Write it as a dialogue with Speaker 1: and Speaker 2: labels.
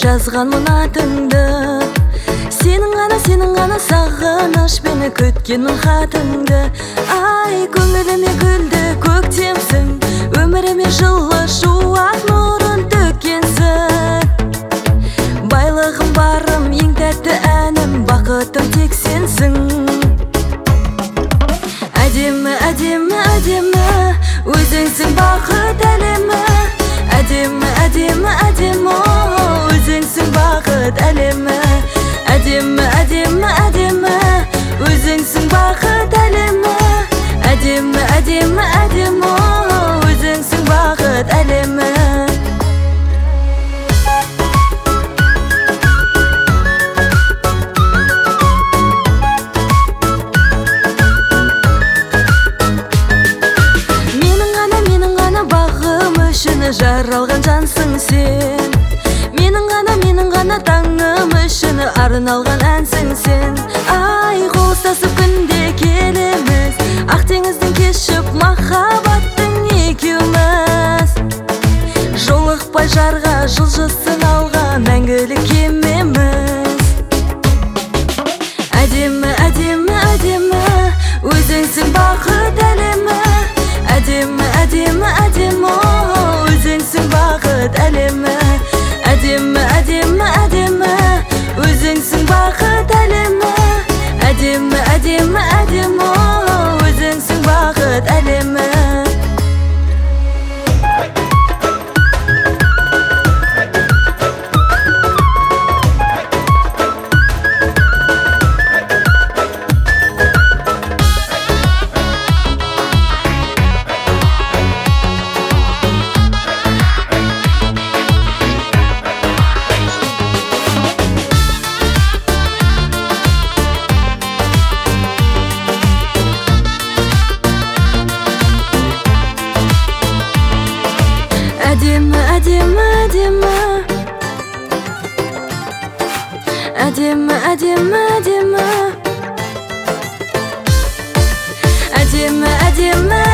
Speaker 1: жазғанмын атыңды. Сенің ғана сағыныш мені күткенмін хатыңды. Ай, көңіліме гүлді көктемсің, өміріме жылы шуақ нұрын төккенсің. Байлығым барым, ең тәтті әнім, бақытым тек сенсің. Әдемі, әдемі, әдемі, өзіңсің бақыт әлемі. Әдемі, әдемі, әдемі, өзіңсің бақыт әлемі. Әдемі, әдемі, әдемі, өзіңсің бақыт әлемі. Әдемі, әдемі, әдемі, өзіңсің бақыт әлемі. Менің ғана бағым үшін жаралған жансың сен. Менің ғана таңым үшін арналған әнсің сен. Ай, қол ұстасып күнде келеміз, ақ теңіздің кешіп махаббаттың екеуміз. Жолықпай жарға жылжысын алға, мәңгілік кемеміз. Әдемі, әдемі, әдемі, өзіңсің бақыт әлемі. Әдемі, әдемі, әдемі, өзіңсің бақыт әлемі. Әдемі, әдемі, әдемі, өзіңсің бақыт әлемі. Әдемі, әдемі, әдемі, өзіңсің бақыт әлемі. Әдемі, әдемі, әдемі, әдемі, әдемі, әдемі, әдемі, әдемі,